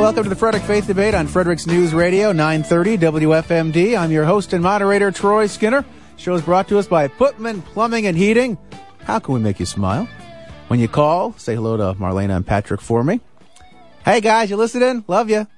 welcome to the Frederick Faith Debate on Frederick's News Radio, 930 WFMD. I'm your host and moderator, Troy Skinner. The show is brought to us by Putman Plumbing and Heating. How can we make you smile? When you call, say hello to Marlena and Patrick for me. Hey, guys, you listening? Love you.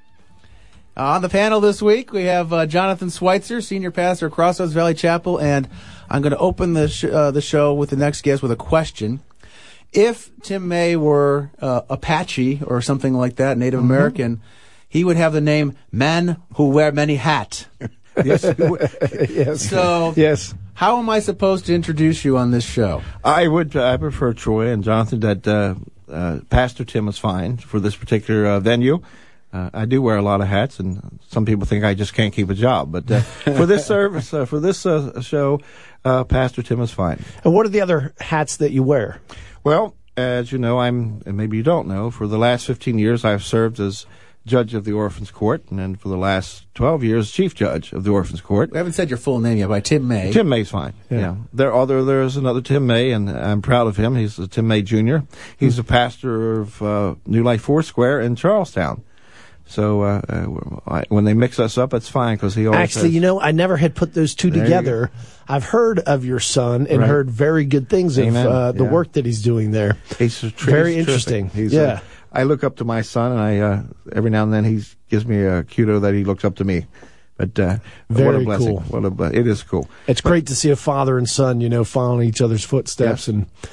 On the panel this week, we have Jonathan Schweitzer, Senior Pastor at Crossroads Valley Chapel, and I'm going to open the show with the next guest with a question. If Tim May were Apache or something like that, Native American, he would have the name Man Who Wear Many Hat. Yes. Yes. So, yes. How am I supposed to introduce you on this show? I prefer, Troy and Jonathan, that Pastor Tim is fine for this particular venue. I do wear a lot of hats, and some people think I just can't keep a job. But for this service, for this show, Pastor Tim is fine. And what are the other hats that you wear? Well, as you know, and maybe you don't know, for the last 15 years I've served as judge of the Orphans Court, and then for the last 12 years, chief judge of the Orphans Court. We haven't said your full name yet, by Tim May. Tim May's fine. Yeah. There's another Tim May, and I'm proud of him. He's Tim May Jr. He's a pastor of New Life Foursquare in Charlestown. So when they mix us up, it's fine because he always Actually, says, I never had put those two together. I've heard of your son and heard very good things of the work that he's doing there. He's very interesting. I look up to my son, and I every now and then he gives me a kudo that he looks up to me. But what a blessing! Cool. It is cool. It's great to see a father and son, following each other's footsteps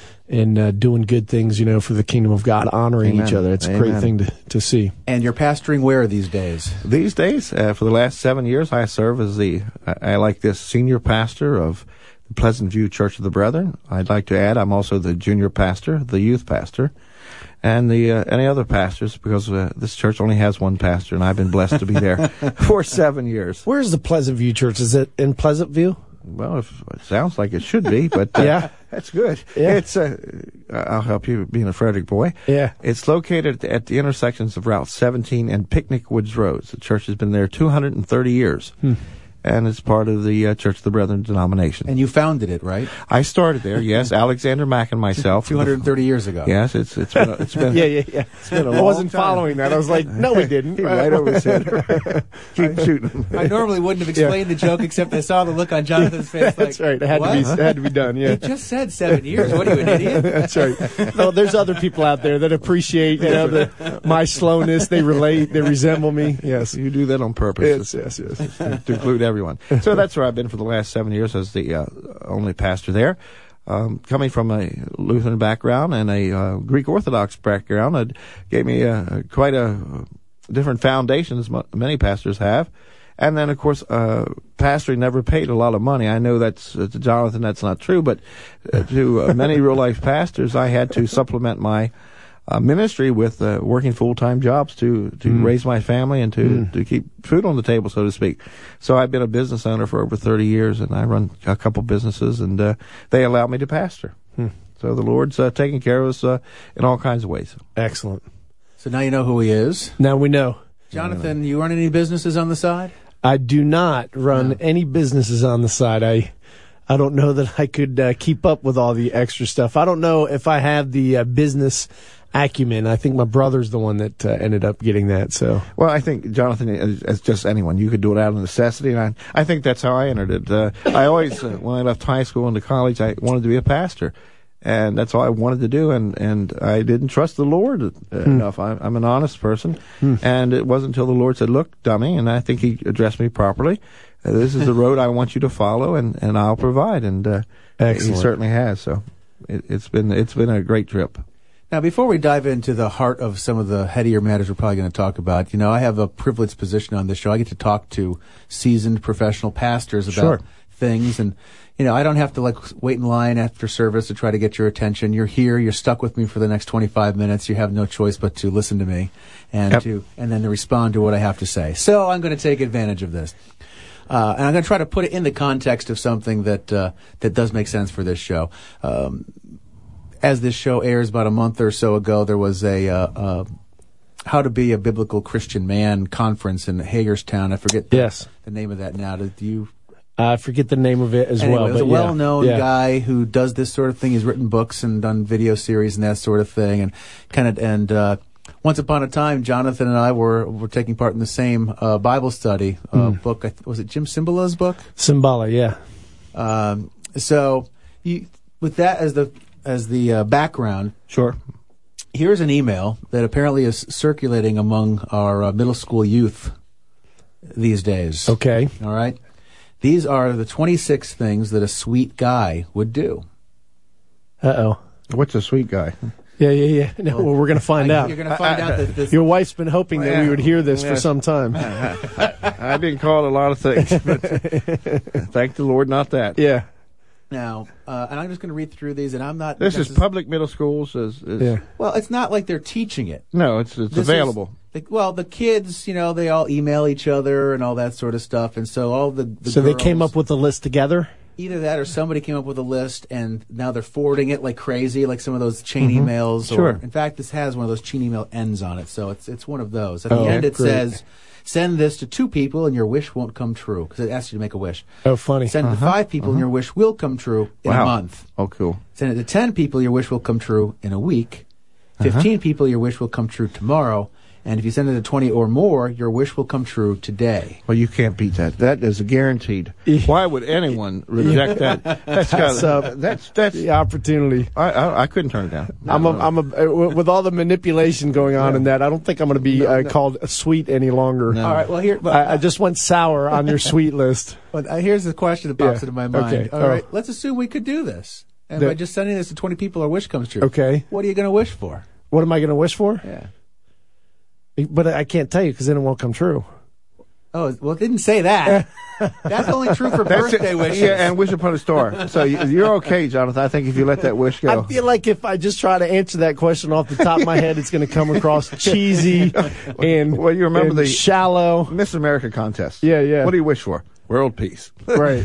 and doing good things, for the kingdom of God, honoring each other. It's a great thing to see. And you're pastoring where these days? These days, for the last 7 years, I serve as I like this senior pastor of the Pleasant View Church of the Brethren. I'd like to add, I'm also the junior pastor, the youth pastor, and the any other pastors, because this church only has one pastor, and I've been blessed to be there for 7 years. Where's the Pleasant View Church? Is it in Pleasant View? Well, it sounds like it should be, but that's good. Yeah. It's I'll help you, being a Frederick boy. Yeah. It's located at the intersections of Route 17 and Picnic Woods Roads. The church has been there 230 years. And it's part of the Church of the Brethren denomination. And you founded it, right? I started there, yes. Alexander Mack and myself. 230 years ago. Yes, it's been It's been a long I wasn't time. following that. I was like, no, we didn't. Right over his head. Keep shooting. I normally wouldn't have explained the joke, except I saw the look on Jonathan's face. Like, that's right. It had to be done. Yeah. He just said 7 years. What are you, an idiot? That's right. No, there's other people out there that appreciate my slowness. They relate. They resemble me. Yes. You do that on purpose. Yes. To include everyone. So that's where I've been for the last 7 years as the only pastor there. Coming from a Lutheran background and a Greek Orthodox background, it gave me quite a different foundation, as many pastors have. And then, of course, pastoring never paid a lot of money. I know that's, to Jonathan, that's not true, but to many real-life pastors, I had to supplement my ministry with working full-time jobs to raise my family and to keep food on the table, so to speak. So I've been a business owner for over 30 years, and I run a couple businesses, and they allow me to pastor. So the Lord's taking care of us in all kinds of ways. Excellent. So now you know who he is. Now we know. Jonathan, you run any businesses on the side? I do not run any businesses on the side. I don't know that I could keep up with all the extra stuff. I don't know if I have the business acumen. I think my brother's the one that ended up getting that. So, well, I think, Jonathan, as just anyone, you could do it out of necessity, and I think that's how I entered it. I always, when I left high school into college, I wanted to be a pastor, and that's all I wanted to do, and I didn't trust the Lord enough. I'm an honest person, and it wasn't until the Lord said, "Look, dummy," and I think He addressed me properly. This is the road I want you to follow, and I'll provide, and He certainly has. So, it's been a great trip. Now, before we dive into the heart of some of the headier matters we're probably going to talk about, I have a privileged position on this show. I get to talk to seasoned professional pastors about things, and I don't have to wait in line after service to try to get your attention. You're here, you're stuck with me for the next 25 minutes. You have no choice but to listen to me and then to respond to what I have to say. So I'm going to take advantage of this. And I'm going to try to put it in the context of something that does make sense for this show. As this show airs about a month or so ago, there was a How to Be a Biblical Christian Man conference in Hagerstown. I forget the name of that now. Do you? I forget the name of it as well. It was a well-known guy who does this sort of thing. He's written books and done video series and that sort of thing. And once upon a time, Jonathan and I were taking part in the same Bible study book. Was it Jim Cymbala's book? Cymbala, yeah. So, with that as the background, Sure. here's an email that apparently is circulating among our middle school youth these days. Okay. All right? These are the 26 things that a sweet guy would do. Uh-oh. What's a sweet guy? Yeah. No, well, we're going to find out. You're going to find out that this... Your wife's been hoping that we would hear this for some time. I've been called a lot of things, but thank the Lord, not that. Yeah. Now, and I'm just going to read through these, and I'm not... This is public middle schools. Yeah. Well, it's not like they're teaching it. No, it's available. The kids, they all email each other and all that sort of stuff, and so all the So girls, they came up with a list together? Either that or somebody came up with a list, and now they're forwarding it like crazy, like some of those chain emails. Sure. Or, in fact, this has one of those chain email ends on it, so it's one of those. At the Oh, end, it great. says, send this to 2 people and your wish won't come true, because it asks you to make a wish. Oh, funny. Send it to 5 people and your wish will come true in a month. Oh, cool. Send it to 10 people, your wish will come true in a week. 15 people, your wish will come true tomorrow. And if you send it to 20 or more, your wish will come true today. Well, you can't beat that. That is guaranteed. Why would anyone reject that? That's That's the opportunity. I couldn't turn it down. With all the manipulation going on in that, I don't think I'm going to be called sweet any longer. All right, well, I just went sour on your sweet list. But here's the question that pops into my mind. Okay. All right, let's assume we could do this. And by just sending this to 20 people, our wish comes true. Okay. What are you going to wish for? What am I going to wish for? Yeah. But I can't tell you because then it won't come true. Oh, well, it didn't say that. That's only true for birthday wishes. Yeah, and wish upon a star. So you're okay, Jonathan. I think if you let that wish go. I feel like if I just try to answer that question off the top of my head, it's going to come across cheesy and well, you remember the shallow Miss America contest. Yeah. What do you wish for? World peace. Right.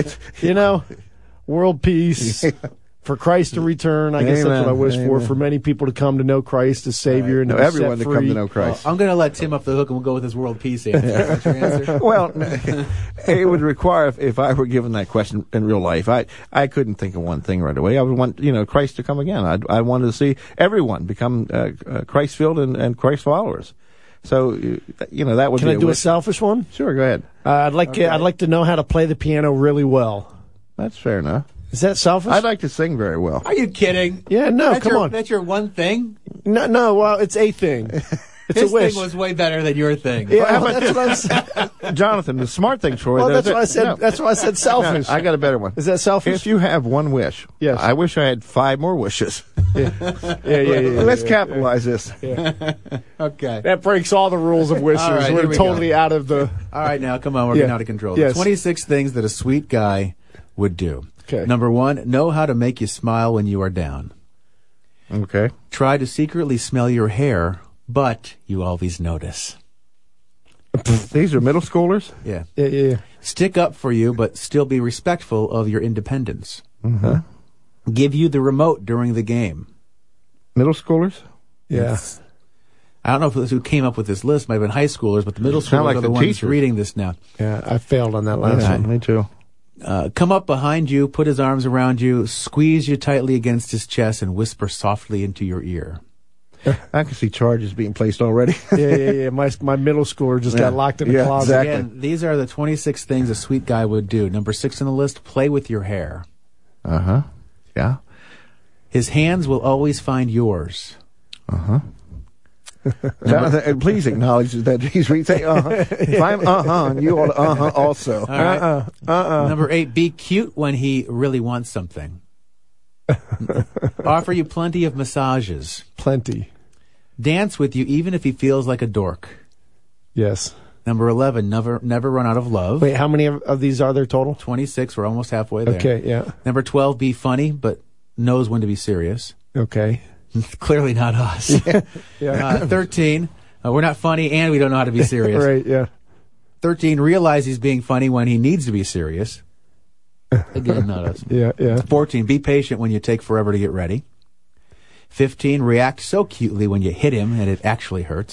World peace. For Christ to return, I guess that's what I wish for many people to come to know Christ as Savior and everyone set to free. come to know Christ. I'm going to let Tim off the hook and we'll go with his world peace answer. That's your answer? Well, it would require, if I were given that question in real life, I couldn't think of one thing right away. I would want, Christ to come again. I wanted to see everyone become Christ-filled and Christ followers. So, that would Can be I do a selfish one? Sure, go ahead. I'd like to know how to play the piano really well. That's fair enough. Is that selfish? I'd like to sing very well. Are you kidding? Yeah, no, come on. That's your one thing? No, well, it's a thing. It's His a wish. thing was way better than your thing. Yeah, that's what I said. Jonathan, the smart thing, Troy. Well, that's what I said. No. That's why I said selfish. No, I got a better one. Is that selfish? If you have one wish, yes. I wish I had 5 more wishes. Yeah. Let's capitalize this. Yeah. Okay. That breaks all the rules of wishes. Right, We're totally out of the... All right, now, come on. We're getting out of control. Yes. 26 things that a sweet guy would do. Okay. Number 1, know how to make you smile when you are down. Okay. Try to secretly smell your hair, but you always notice. These are middle schoolers? Yeah. Yeah. Stick up for you, but still be respectful of your independence. Mm-hmm. Give you the remote during the game. Middle schoolers? Yeah. I don't know if it was who came up with this list. Might have been high schoolers, but the middle schoolers are the ones teachers. reading this now. Yeah, I failed on that last one. Me too. Come up behind you, put his arms around you, squeeze you tightly against his chest, and whisper softly into your ear. I can see charges being placed already. Yeah. My middle schooler just got locked in a closet. Exactly. Again, these are the 26 things a sweet guy would do. Number 6 on the list, play with your hair. Uh-huh. Yeah. His hands will always find yours. Uh-huh. Jonathan, please acknowledge that he's saying uh-huh. If I'm uh-huh, you ought to uh-huh also. All right. Number 8, be cute when he really wants something. Offer you plenty of massages. Plenty. Dance with you even if he feels like a dork. Yes. Number 11, never run out of love. Wait, how many of these are there total? 26, we're almost halfway there. Okay, yeah. Number 12, be funny, but knows when to be serious. Okay. Clearly not us. Yeah. 13, we're not funny and we don't know how to be serious. Right, yeah. 13, realize he's being funny when he needs to be serious. Again, not us. Yeah. 14, be patient when you take forever to get ready. 15, react so cutely when you hit him and it actually hurts.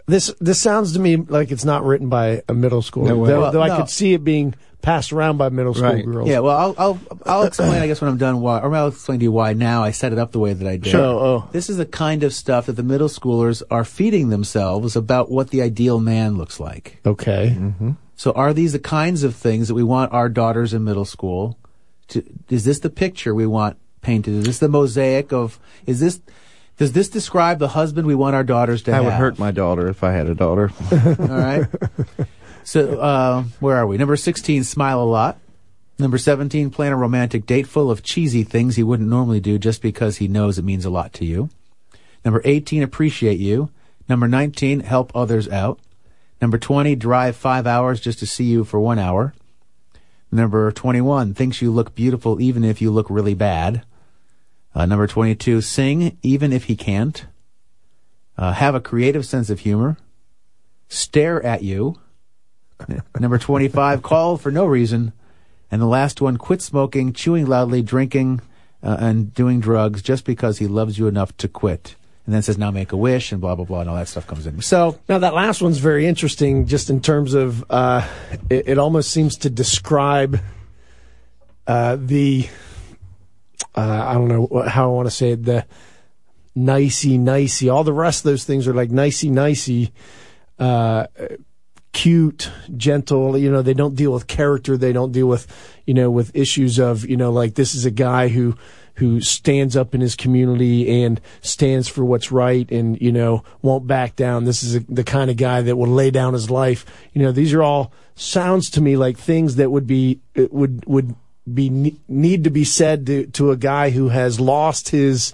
This sounds to me like it's not written by a middle schooler. No way. Though I could see it being passed around by middle school girls. Yeah, well, I'll explain, I guess, when I'm done why, or I'll explain to you why now I set it up the way that I did. Sure. This is the kind of stuff that the middle schoolers are feeding themselves about what the ideal man looks like. Okay. Mm-hmm. So are these the kinds of things that we want our daughters in middle school to, is this the picture we want painted? Is this the mosaic of, does this describe the husband we want our daughters to have? I would hurt my daughter if I had a daughter. All right. So, where are we? Number 16, smile a lot. Number 17, plan a romantic date full of cheesy things he wouldn't normally do just because he knows it means a lot to you. Number 18, appreciate you. Number 19, help others out. Number 20, drive 5 hours just to see you for 1 hour. Number 21, thinks you look beautiful even if you look really bad. Number 22, sing even if he can't. Have a creative sense of humor. Stare at you. Number 25, call for no reason. And the last one, quit smoking, chewing loudly, drinking, and doing drugs just because he loves you enough to quit. And then it says, now make a wish, and blah, blah, blah, and all that stuff comes in. So now that last one's very interesting just in terms of it almost seems to describe I don't know how I want to say it, the nicey, all the rest of those things are like nicey, cute, gentle, they don't deal with character, they don't deal with, with issues of, like this is a guy who stands up in his community and stands for what's right and, won't back down. This is the kind of guy that will lay down his life. These are all sounds to me like things that would need to be said to a guy who has lost his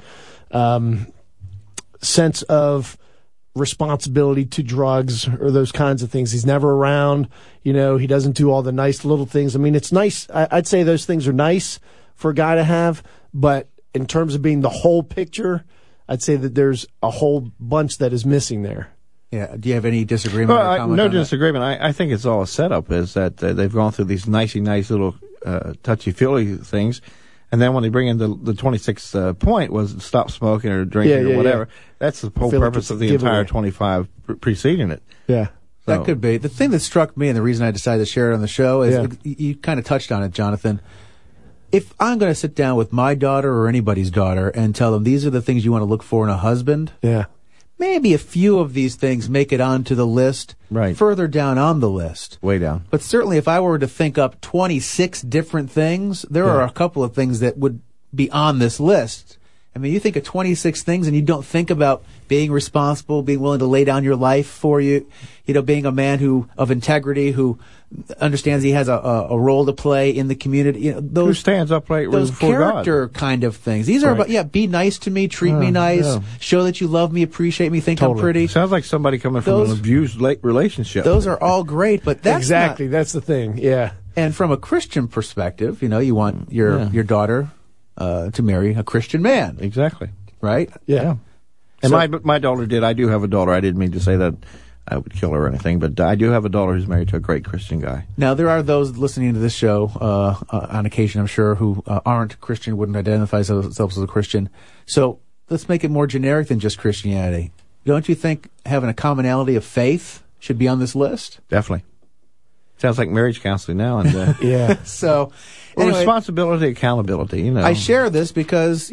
sense of responsibility to drugs or those kinds of things. He's never around, he doesn't do all the nice little things. I mean, it's nice. I'd say those things are nice for a guy to have, but in terms of being the whole picture, I'd say that there's a whole bunch that is missing there. Yeah. Do you have any disagreement? No disagreement. I think it's all a setup. Is that they've gone through these nice little touchy-feely things, and then when they bring in the 26th point was stop smoking or drinking or whatever. Yeah. That's the whole purpose of the entire 25 preceding it. Yeah. So. That could be. The thing that struck me and the reason I decided to share it on the show is you kind of touched on it, Jonathan. If I'm going to sit down with my daughter or anybody's daughter and tell them these are the things you want to look for in a husband, maybe a few of these things make it onto the list, further down on the list. Way down. But certainly if I were to think up 26 different things, there are a couple of things that would be on this list. I mean, you think of 26 things and you don't think about being responsible, being willing to lay down your life for you, being a man of integrity, who understands he has a role to play in the community. Who stands upright those before character God. Kind of things. These are about, be nice to me, treat me nice, show that you love me, appreciate me, think I'm pretty. Sounds like somebody coming from an abused relationship. Those are all great, but that's that's the thing. Yeah. And from a Christian perspective, you want your daughter to marry a Christian man. Exactly. Right? Yeah. And my daughter did. I do have a daughter. I didn't mean to say that I would kill her or anything, but I do have a daughter who's married to a great Christian guy. Now, there are those listening to this show on occasion, I'm sure, who aren't Christian, wouldn't identify themselves as a Christian. So let's make it more generic than just Christianity. Don't you think having a commonality of faith should be on this list? Definitely. Sounds like marriage counseling now. And yeah. So anyway, responsibility, accountability. I share this because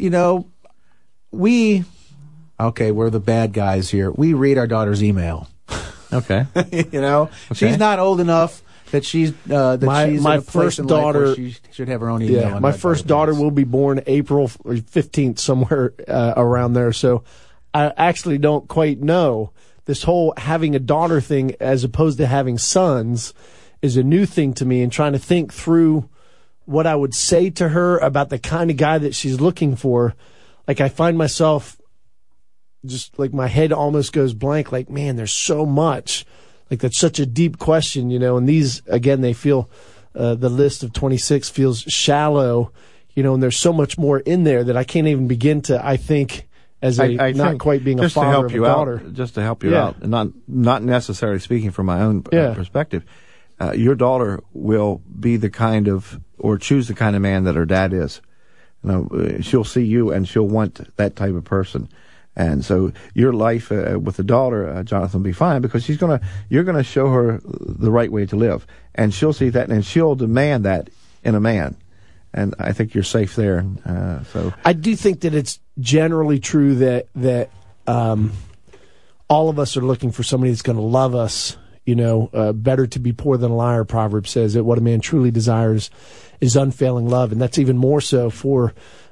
we're the bad guys here. We read our daughter's email. Okay. She's not old enough that she's my first daughter. She should have her own email. Yeah, my first daughter will be born April 15th, somewhere around there. So I actually don't quite know. This whole having a daughter thing as opposed to having sons is a new thing to me, and trying to think through what I would say to her about the kind of guy that she's looking for. Like, I find myself just like my head almost goes blank. Like, man, there's so much. Like, that's such a deep question, and these, again, they feel, the list of 26 feels shallow, and there's so much more in there that I can't even begin to, I think, as I not quite being a father of a daughter. Just to help you out, and not necessarily speaking from my own perspective, your daughter will be the kind of, or choose the kind of man that her dad is. She'll see you and she'll want that type of person. And so your life with the daughter, Jonathan, will be fine because you're gonna show her the right way to live, and she'll see that, and she'll demand that in a man. And I think you're safe there. So I do think that it's generally true that all of us are looking for somebody that's going to love us. Better to be poor than a liar, Proverbs says, that what a man truly desires is unfailing love. And that's even more so for,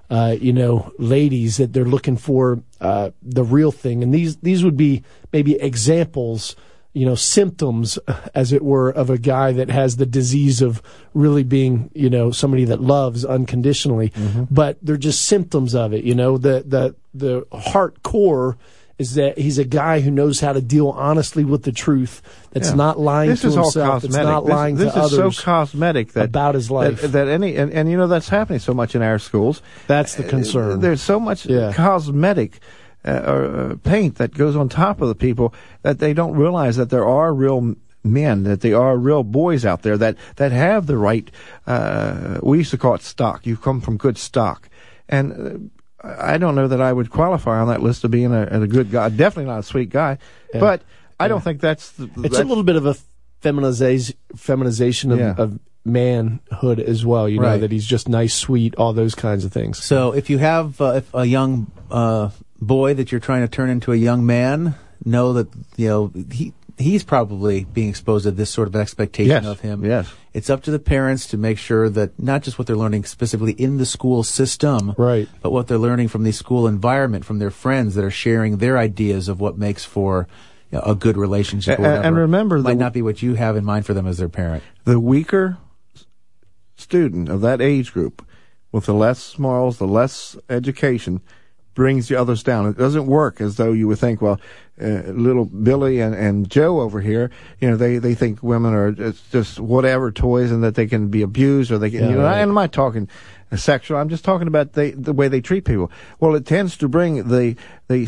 ladies, that they're looking for the real thing. And these would be maybe examples, symptoms, as it were, of a guy that has the disease of really being, somebody that loves unconditionally. Mm-hmm. But they're just symptoms of it. The heart core is that he's a guy who knows how to deal honestly with the truth. That's not lying to himself. It's not lying to others. This is so cosmetic about his life. And that's happening so much in our schools. That's the concern. There's so much cosmetic paint that goes on top of the people that they don't realize that there are real men, that there are real boys out there that have the right, we used to call it stock. You come from good stock. And I don't know that I would qualify on that list of being a good guy. Definitely not a sweet guy. Yeah. But I don't think it's a little bit of a feminization of manhood as well. You know, that he's just nice, sweet, all those kinds of things. So if you have a young boy that you're trying to turn into a young man, know that he's probably being exposed to this sort of expectation of him. Yes. It's up to the parents to make sure that not just what they're learning specifically in the school system, right, but what they're learning from the school environment, from their friends that are sharing their ideas of what makes for a good relationship. And remember, might not be what you have in mind for them as their parent. The weaker student of that age group, with the less morals, the less education, brings the others down. It doesn't work as though you would think, well, little Billy and Joe over here, they think women are just whatever toys and that they can be abused or they can, and I'm not talking sexual. I'm just talking about the way they treat people. Well, it tends to bring the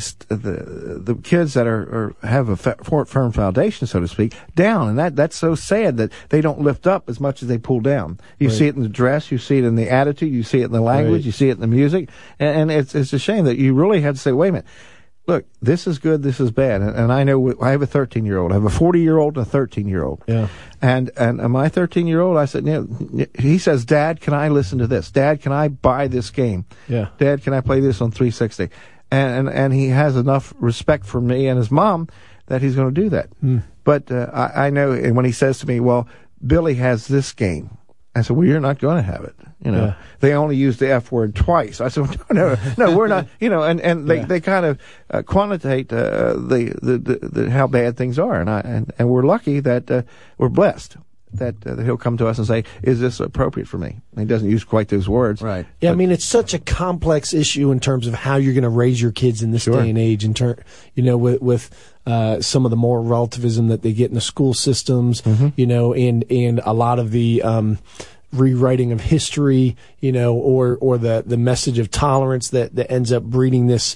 kids that have a firm foundation, so to speak, down, and that's so sad that they don't lift up as much as they pull down. You see it in the dress, you see it in the attitude, you see it in the language, you see it in the music, and it's a shame that you really have to say, wait a minute. Look, this is good, this is bad. And I know I have a 13-year-old. I have a 40-year-old and a 13-year-old. Yeah. And my 13-year-old, I said, he says, Dad, can I listen to this? Dad, can I buy this game? Yeah. Dad, can I play this on 360? And he has enough respect for me and his mom that he's going to do that. Mm. But I know, and when he says to me, well, Billy has this game, I said, well, you're not going to have it. They only use the F word twice. I said, no, we're not. And they kind of quantitate the how bad things are, and we're lucky that we're blessed that he'll come to us and say, is this appropriate for me? And he doesn't use quite those words, right? Yeah, I mean, it's such a complex issue in terms of how you're going to raise your kids in this day and age. With some of the moral relativism that they get in the school systems, and a lot of the rewriting of history, or the message of tolerance that ends up breeding this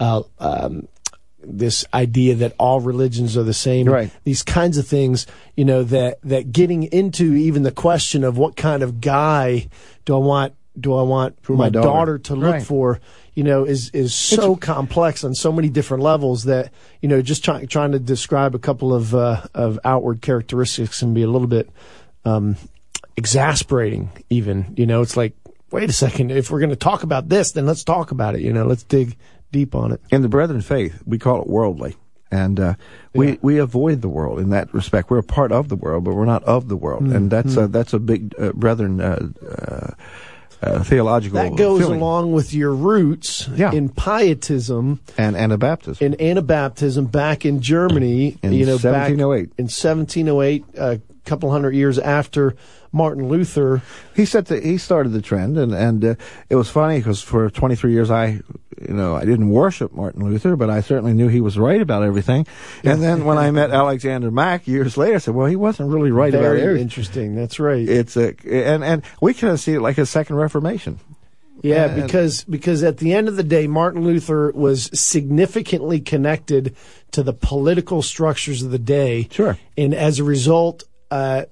this idea that all religions are the same. Right. These kinds of things, that getting into even the question of what kind of guy do I want my daughter to look for, is so complex on so many different levels that, just trying to describe a couple of outward characteristics can be a little bit exasperating even. It's like, wait a second, if we're going to talk about this, then let's talk about it. Let's dig deep on it. In the Brethren faith, we call it worldly. And we avoid the world in that respect. We're a part of the world, but we're not of the world. And that's a big Brethren theological that goes feeling. Along with your roots in pietism and Anabaptism. In Anabaptism back in Germany, in 1708. Back in 1708, a couple hundred years after Martin Luther. He started the trend, and it was funny because for 23 years I didn't worship Martin Luther, but I certainly knew he was right about everything. And then when I met Alexander Mack years later, I said, well, he wasn't really right about everything. Very interesting. That's right. It's and we kind of see it like a second Reformation. Yeah, because at the end of the day, Martin Luther was significantly connected to the political structures of the day. Sure. And as a result,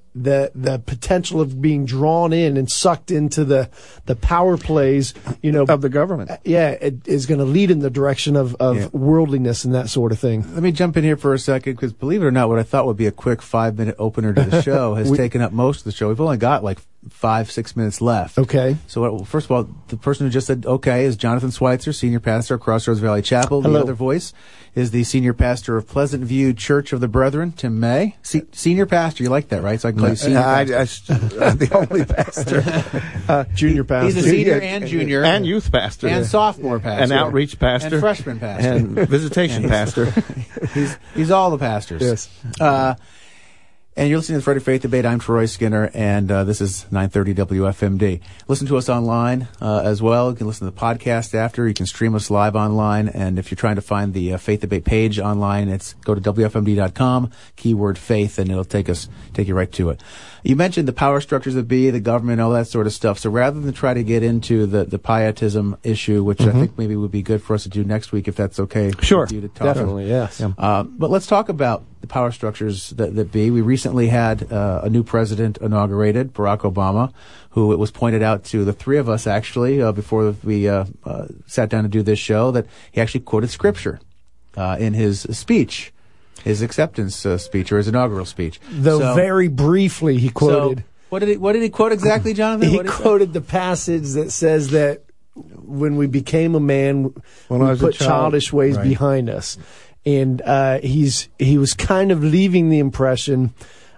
the potential of being drawn in and sucked into the power plays, of the government. It is going to lead in the direction of worldliness and that sort of thing. Let me jump in here for a second, because believe it or not, what I thought would be a quick 5-minute opener to the show has taken up most of the show. We've only got like 5-6 minutes left. Okay. So first of all, the person who just said okay is Jonathan Schweitzer, senior pastor at Crossroads Valley Chapel. Hello. The other voice is the senior pastor of Pleasant View Church of the Brethren, Tim May. Senior pastor, you like that, right? So I can call you senior pastor. I'm the only pastor. Junior pastor. He's a senior and junior. And youth pastor. And sophomore pastor. And outreach pastor. And freshman pastor. And visitation pastor. He's all the pastors. Yes. And you're listening to the Friday Faith Debate. I'm Troy Skinner, and this is 930 WFMD. Listen to us online as well. You can listen to the podcast after. You can stream us live online. And if you're trying to find the Faith Debate page online, go to WFMD.com, keyword faith, and it'll take you right to it. You mentioned the power structures of be, the government, all that sort of stuff. So rather than try to get into the pietism issue, which I think maybe would be good for us to do next week, if that's okay sure, with you to talk. Definitely, yes. But let's talk about the power structures that be. We recently had a new president inaugurated, Barack Obama, who it was pointed out to the three of us, actually, before we sat down to do this show, that he actually quoted Scripture in his speech. His acceptance speech, or his inaugural speech. Though very briefly he quoted. So what did he quote exactly, Jonathan? He quoted the passage that says that when we became a man, we put childish ways behind us. And he was kind of leaving the impression.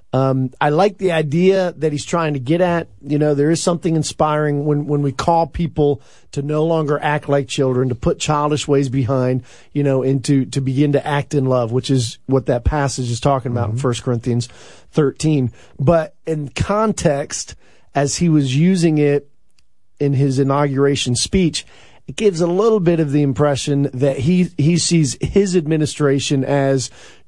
I like the idea that he's trying to get at. There is something inspiring when we call people to no longer act like children, to put childish ways behind, and to begin to act in love, which is what that passage is talking about in 1 Corinthians 13. But in context, as he was using it in his inauguration speech, it gives a little bit of the impression that he sees his administration as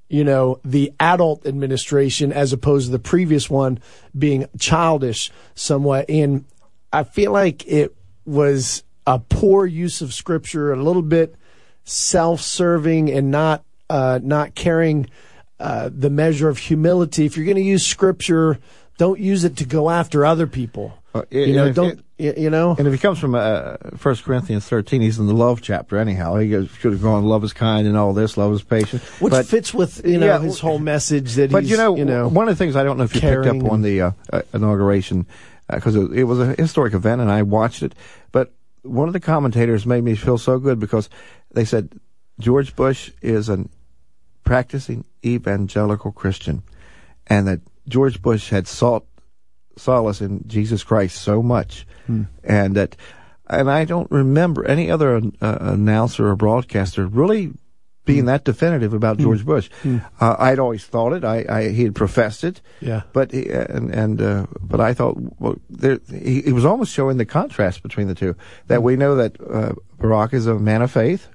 the adult administration, as opposed to the previous one being childish somewhat. And I feel like it was a poor use of Scripture, a little bit self-serving, and not carrying the measure of humility. If you're going to use Scripture, don't use it to go after other people. And if he comes from 1 Corinthians 13, he's in the love chapter anyhow. He should have gone, love is kind and all this, love is patient. Which fits with, his whole message that he's, one of the things, I don't know if you picked up on the inauguration, because it was a historic event and I watched it, but one of the commentators made me feel so good because they said George Bush is a practicing evangelical Christian, and that George Bush had sought solace in Jesus Christ so much, and I don't remember any other announcer or broadcaster really being that definitive about George Bush. I'd always thought it. He had professed it. Yeah. But but I thought he was almost showing the contrast between the two. That we know that Barack is a man of faith,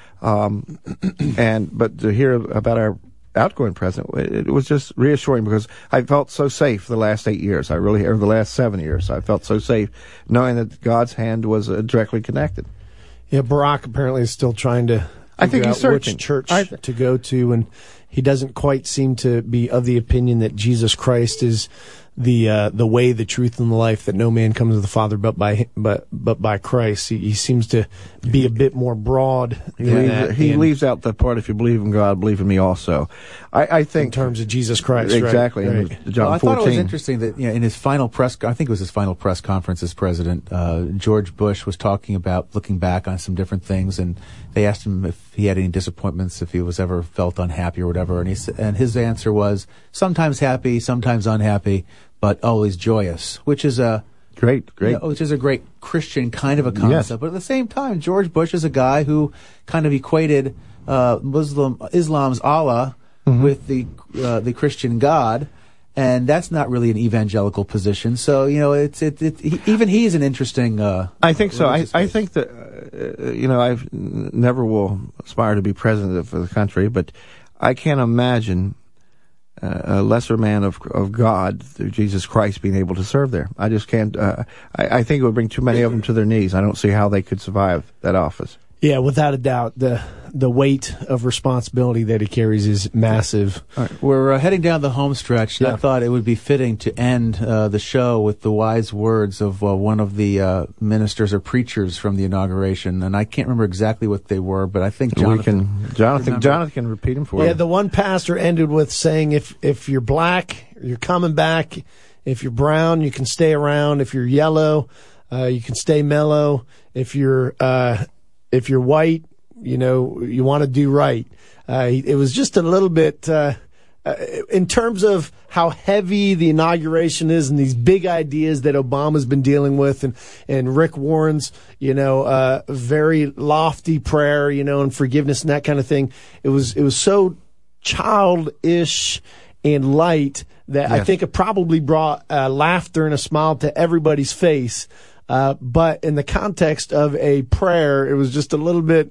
but to hear about our outgoing president, it was just reassuring, because I felt so safe the last 8 years. Or the last 7 years. I felt so safe knowing that God's hand was directly connected. Yeah, Barack apparently is still trying to figure out which church to go to, and he doesn't quite seem to be of the opinion that Jesus Christ is the way, the truth, and the life, that no man comes to the Father but by Christ. He seems to be a bit more broad than that. He leaves out the part, if you believe in God, believe in me also. I think in terms of Jesus Christ, exactly. Right. John 14. I thought it was interesting that in his final I think it was his final press conference as president, George Bush was talking about looking back on some different things, and they asked him if he had any disappointments, if he was ever felt unhappy or whatever, and his answer was sometimes happy, sometimes unhappy, but always joyous, which is a great, which is a great Christian kind of a concept. Yes. But at the same time, George Bush is a guy who kind of equated Islam's Allah with the Christian God, and that's not really an evangelical position. So even he's an interesting. I think so. I think that I never will aspire to be president of the country, but I can't imagine a lesser man of God, through Jesus Christ, being able to serve there. I just can't. I think it would bring too many of them to their knees. I don't see how they could survive that office. Yeah, without a doubt, the weight of responsibility that he carries is massive. All right, we're heading down the home stretch. Yeah. I thought it would be fitting to end the show with the wise words of one of the ministers or preachers from the inauguration, and I can't remember exactly what they were, but I think Jonathan can repeat them for you. Yeah, the one pastor ended with saying, if you're black, you're coming back. If you're brown, you can stay around. If you're yellow, you can stay mellow. If you're white, you want to do right. It was just a little bit, in terms of how heavy the inauguration is and these big ideas that Obama's been dealing with, and Rick Warren's, very lofty prayer, and forgiveness and that kind of thing. It was so childish and light that I think it probably brought laughter and a smile to everybody's face. But in the context of a prayer, it was just a little bit,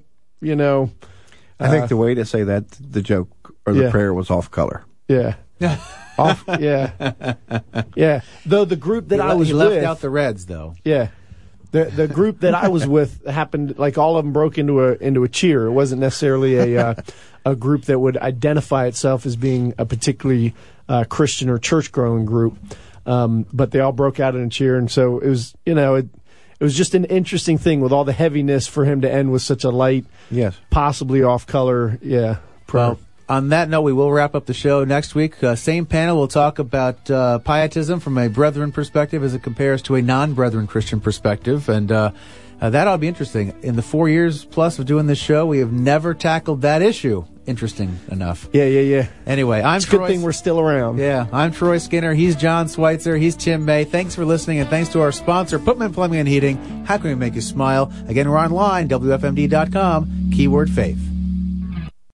I think the way to say that, the joke or the prayer was off color. Yeah. Off, yeah. Yeah. Though the group that I was with. He left out the Reds, though. Yeah. The group that I was with happened, like, all of them broke into a cheer. It wasn't necessarily a group that would identify itself as being a particularly Christian or church-growing group. But they all broke out in a cheer, and so it was, it was just an interesting thing with all the heaviness for him to end with such a light, possibly off-color, prayer. Well, on that note, we will wrap up the show next week. Same panel, we'll talk about pietism from a brethren perspective as it compares to a non-brethren Christian perspective, and that ought to be interesting. In the 4 years plus of doing this show, we have never tackled that issue. Interesting enough. Yeah. Anyway, it's a good thing we're still around. Yeah, I'm Troy Skinner. He's John Schweitzer. He's Tim May. Thanks for listening, and thanks to our sponsor, Putman Plumbing and Heating. How can we make you smile? Again, we're online, WFMD.com, keyword faith.